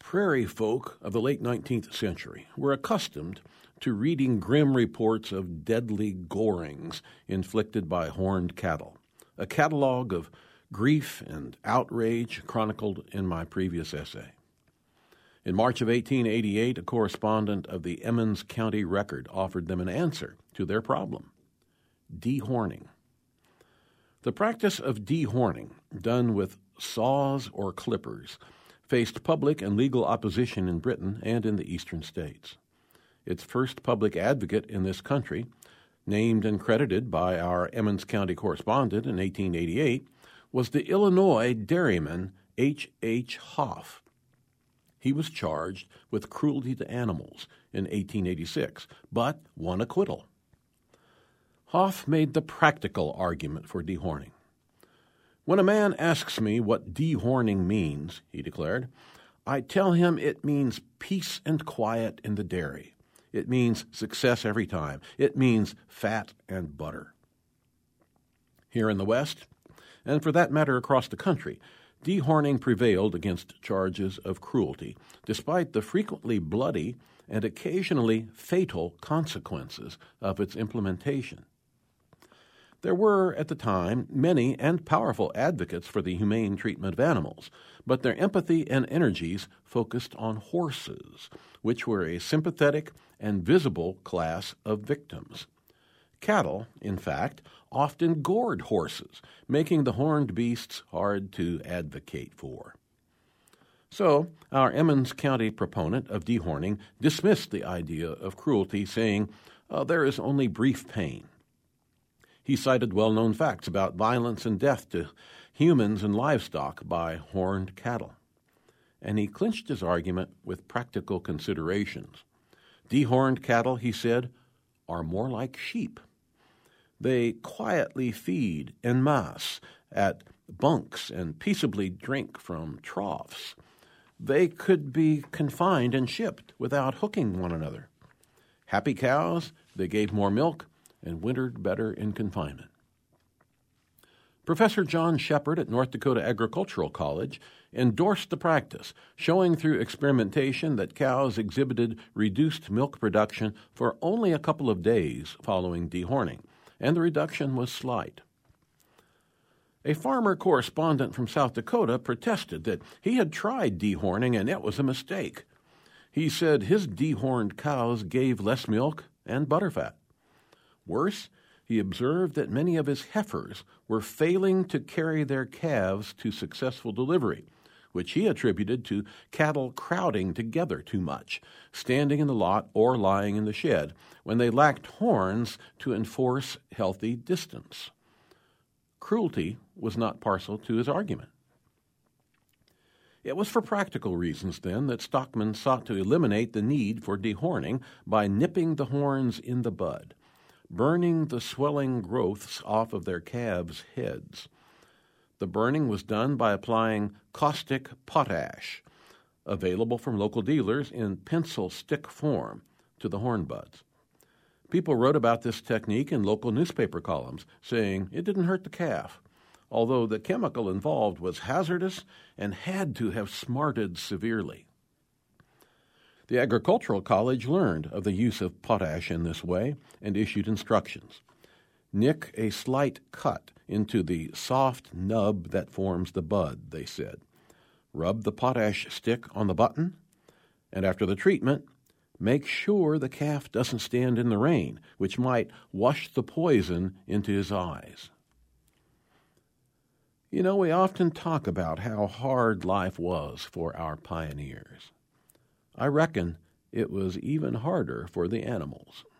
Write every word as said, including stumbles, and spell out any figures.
prairie folk of the late nineteenth century were accustomed to reading grim reports of deadly gorings inflicted by horned cattle, a catalog of grief and outrage chronicled in my previous essay. In March of eighteen eighty-eight, a correspondent of the Emmons County Record offered them an answer to their problem: dehorning. The practice of dehorning, done with saws or clippers, faced public and legal opposition in Britain and in the eastern states. Its first public advocate in this country, named and credited by our Emmons County correspondent in eighteen eighty-eight, was the Illinois dairyman H H Hoff. He was charged with cruelty to animals in eighteen eighty-six, but won acquittal. Hoff made the practical argument for dehorning. "When a man asks me what dehorning means," he declared, "I tell him it means peace and quiet in the dairy. It means success every time. It means fat and butter." Here in the West, and for that matter across the country, dehorning prevailed against charges of cruelty, despite the frequently bloody and occasionally fatal consequences of its implementation. There were, at the time, many and powerful advocates for the humane treatment of animals, but their empathy and energies focused on horses, which were a sympathetic and visible class of victims. Cattle, in fact, often gored horses, making the horned beasts hard to advocate for. So, our Emmons County proponent of dehorning dismissed the idea of cruelty, saying, oh, there is only brief pain. He cited well-known facts about violence and death to humans and livestock by horned cattle. And he clinched his argument with practical considerations. Dehorned cattle, he said, are more like sheep. They quietly feed en masse at bunks and peaceably drink from troughs. They could be confined and shipped without hooking one another. Happy cows, they gave more milk and wintered better in confinement. Professor John Shepard at North Dakota Agricultural College endorsed the practice, showing through experimentation that cows exhibited reduced milk production for only a couple of days following dehorning, and the reduction was slight. A farmer correspondent from South Dakota protested that he had tried dehorning and it was a mistake. He said his dehorned cows gave less milk and butterfat. Worse, he observed that many of his heifers were failing to carry their calves to successful delivery, which he attributed to cattle crowding together too much, standing in the lot or lying in the shed, when they lacked horns to enforce healthy distance. Cruelty was not partial to his argument. It was for practical reasons, then, that stockmen sought to eliminate the need for dehorning by nipping the horns in the bud, burning the swelling growths off of their calves' heads. The burning was done by applying caustic potash, available from local dealers in pencil stick form, to the horn buds. People wrote about this technique in local newspaper columns, saying it didn't hurt the calf, although the chemical involved was hazardous and had to have smarted severely. The Agricultural College learned of the use of potash in this way and issued instructions. Nick a slight cut into the soft nub that forms the bud, they said. Rub the potash stick on the button, and after the treatment, make sure the calf doesn't stand in the rain, which might wash the poison into his eyes. You know, we often talk about how hard life was for our pioneers. I reckon it was even harder for the animals.